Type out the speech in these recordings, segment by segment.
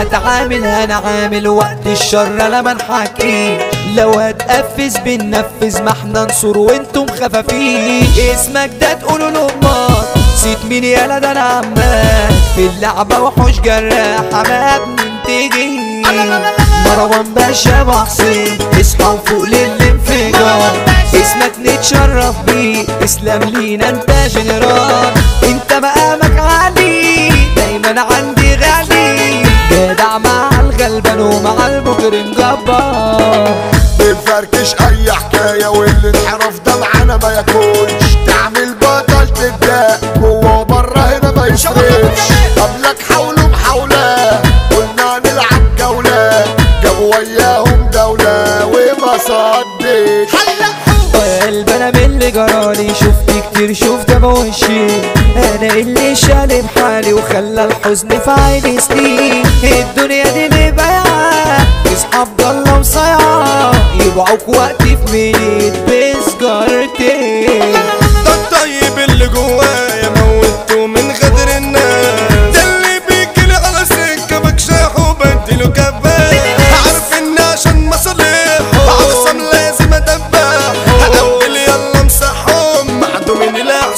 اتعامل انا عامل وقت الشر انا منحكي، لو هتقفز بننفذ ما احنا نصور وانتم خفافيش. اسمك ده تقولوا لامك نسيت مين يالا ده انا عمال في اللعبة وحوش جراحة ما بننتجي. مروان باشا ابو حسين اصحى وفوق للانفجار، اسمك نتشرف بيه اسلام لينا انت جنرال، انت مقامك عالي دايما عندي غالي، جدع مع الغلبان ومع المجرم جبار. بنفركش اي حكاية واللي انحرف ده معانا ما ياكلش، تعمل بطل تبدأ جوه وبره هنا ما يصرفش. قبلك حاولوا محاولة قلنا نلعب جولة، جابوا وياهم دولة وما صدش. قلب انا من اللي جرالي شفت كتير شفت بوشي، انا اللي شالب حالي وخلى الحزن في عيني سنين. الدنيا دي اللي بايعة اصحاب ضالة وصايعة، يبيعوك وقت في ميت بسجارتين. ده الطيب اللي جوايا موته من غدر الناس، ده اللي بيجيلي على سكة بكشاح وبديله كباية، عارف ان عشان مصالحه اخصم لازم ادبحه، هقبل يلا امسحهم معدومين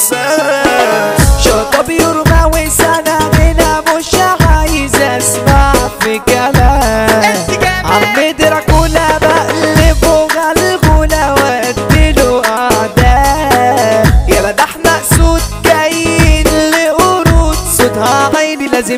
الاحساس. شطب يرمى وسنة هنا مش عايز اسمع في كلام، عم دراكولا بقلبه غلغولة واديله اعداء، يلا ده احنا اسود جايين لقرود صوتها عيني لازم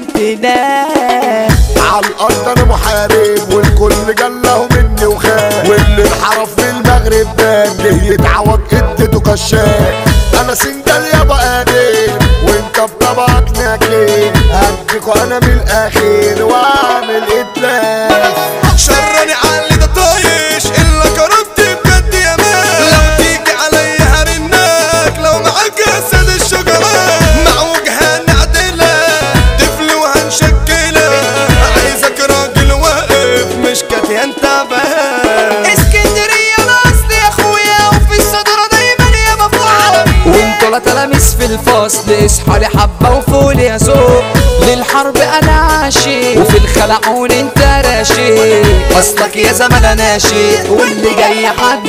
تنام. عالارض انا محارب والكل جله مني وخاف، واللي انحرف في المغرب بان ليه يتعوج اديته كشاف. انا سنجل يابا قادر وانت بطبعك ناكل، هديكوا انا من الاخير واعمل اتلاف. شراني علي ده طايش الا كرمتي بجد يا مان، لو تيجي عليا هرناك لو معاك اسد الشجرات، مع وجهة نعدلك طفل وهنشكلك، عايزك راجل واقف مش كاتي انت بس. اسكندرية الاصل يا اخويا وفي الصدرة دايما يا مفعول، وانتوا لا تلاميذ في الفصل اصحى لي حبة وفول يا سوق، للحرب انا عاشق وفي الخلعون انت راشق، اصلك يا زمن ناشئ واللي جاي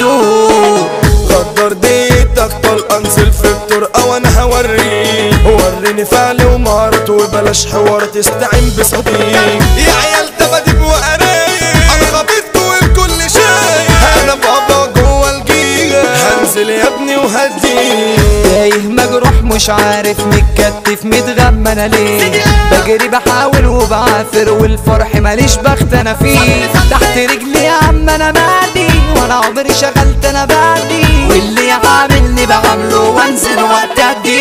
حدوق. قدر ديتك طلقة انزل في الطرقة وانا هوريك، وريني فعل ومهارته وبلاش حوار تستعين بصديق. يا عيال دباديب وقرايب انا خبيتكوا والكل شايف، انا بابا جوه الجيجا هنزل يا ابني وهديك. تايه مجروح مش عارف متكتف متغمى انا ليه، بجري بحاول وبعافر والفرح ماليش بخت انا فيه، تحت رجلي يا عم انا مالي وانا عمري شغلت انا بالي، واللي عاملني بعمله وانزل وقت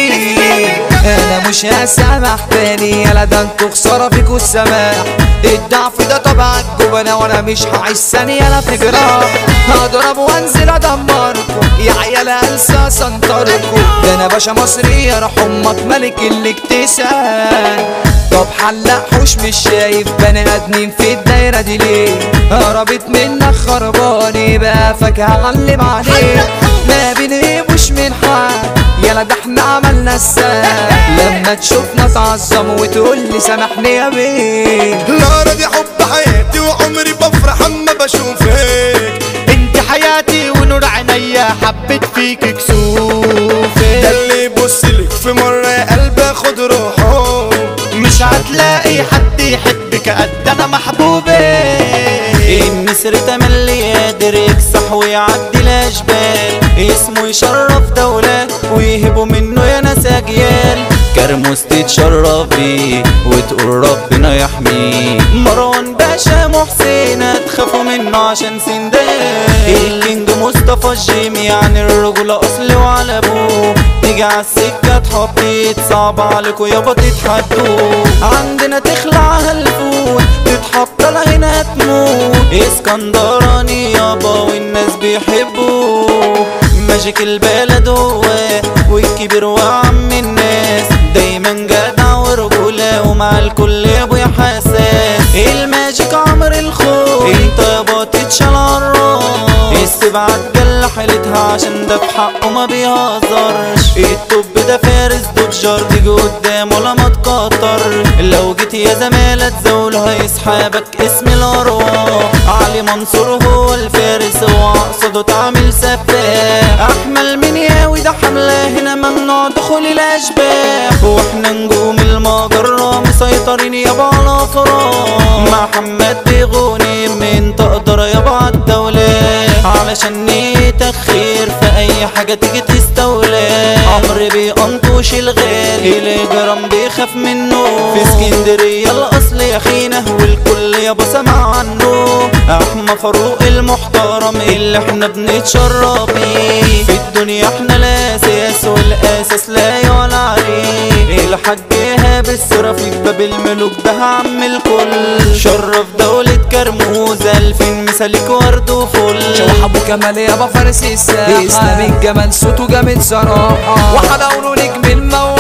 اديه. انا مش هسامح تاني يلا ده انتوا خساره فيكوا السماح، الضعف ده طبع الجبنة وانا مش هعيش ثانية انا في جراح، هضرب وانزل ادمركوا يا عيال انسى سنطركوا، ده انا باشا مصري يا روح امك ملك الاكتساب. طب حلق حوش مش شايف بني ادمين في الدايرة دي ليه، هربت منك خرباني بقى فاكهة علم عليه، ما بنهيبوش من حد يلا ده احنا عملنا الساب، لما تشوفنا تعظم وتقولي سامحني يا بيه. نارة دي حب حياتي وعمري بفرح اما بشوفك، انت حياتي ونور عينيا حبيت فيك كسوفك، ده اللي يبصلك في مرة يا قلبي اخد روحه، مش هتلاقي حد يحبك قد انا محبوبة. النسر تملي قادر يكسح ويعدي الاشبال، اسمه يشرف دولة ويهبوا منه يا ناس اجيال، كرموس تتشرف بيه وتقول ربنا يحميه. مروان باشا محسن تخافوا منه عشان سندال، الكينج مصطفى الجيمي يعني الرجولة اصل وعلى ابوه، تيجي عالسكة تحطيت صعب عليكوا يابا تتحدوا، عندنا تخلع هالفوت تتحط هنا تموت، اسكندراني يابا والناس بيحبوه، ماجيك البلد هو والكبير وعم الناس، دايما جدع ورجولة ومع الكل يا ابويا حساس، الماجيك عمر الخوف انت يابا تتشال عالراس، السبعة تجلى حيلتها عشان ده في حقه ما بيهزرش، التوب ده فارس دوجر تيجي قدامه لما تكتر، لو جيت يا زمالة تزول هيسحابك اسم الأرواح. علي منصور هو الفارس واقصده تعمل سفاح. احمل من ياوي ده حملة هنا ممنوع دخول الاشباح. واحنا نجوم المجرة مسيطرين يابا على فراغ. محمد بيغني من تقدر يابا عالدولة علشان نتخير في اي حاجة تيجي تستولى. عمرو بيقنطوش الغالي الجرام بيخاف منه. في اسكندرية الاصل يا خينا والكل يابا سمع عنه. احمد فاروق المحترم اللي احنا بنتشرف بيه. في الدنيا احنا الاساس والاساس لا يعلى عليه. الحاج ايهاب السرافي باب الملوك ده عم الكل. شرف دولة كرموز 2000 مثالك ورد وفل. شوح ابو كمال يابا فارس الساحة. اسلام الجمال صوته جامد صراحة. وحلاوله نجم الموت